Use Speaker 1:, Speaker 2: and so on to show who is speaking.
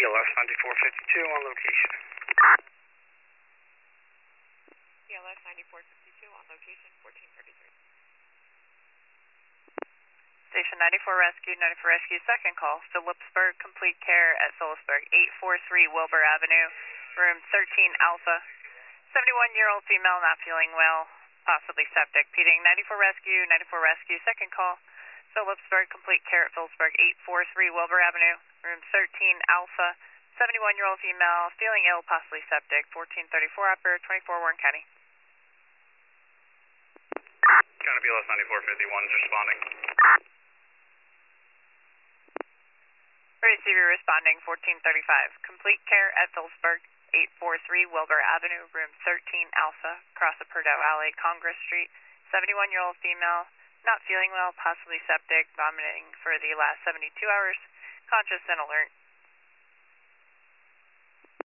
Speaker 1: BLS 9452 on location.
Speaker 2: BLS 9452 on location, 1433. Station 94 Rescue, 94 Rescue, second call, Phillipsburg, complete care at Phillipsburg, 843 Wilbur Avenue, room 13 Alpha. 71-year-old female not feeling well, possibly septic. Pediatric 94 Rescue, second call, Phillipsburg, complete care at Phillipsburg, 843 Wilbur Avenue, room 13 Alpha. 71-year-old female feeling ill, possibly septic. 1434 operator, 24 Warren County.
Speaker 1: County BLS 9451 is responding.
Speaker 2: Receiver responding, 1435. Complete care at Phillipsburg, 843 Wilbur Avenue, room 13 Alpha, across the Purdue Alley, Congress Street. 71-year-old female, not feeling well, possibly septic, vomiting for the last 72 hours, conscious and alert.